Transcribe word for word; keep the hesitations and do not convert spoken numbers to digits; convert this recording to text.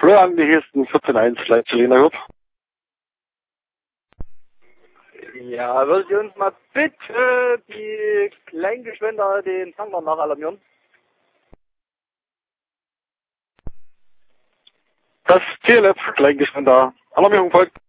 Hallo, angehesten vierzehn eins Leitzeliner Hub. Ja, würdet ihr uns mal bitte die Kleingeschwender den Tanker nachalarmieren? Das T L F Kleingeschwender. Alarmierung folgt.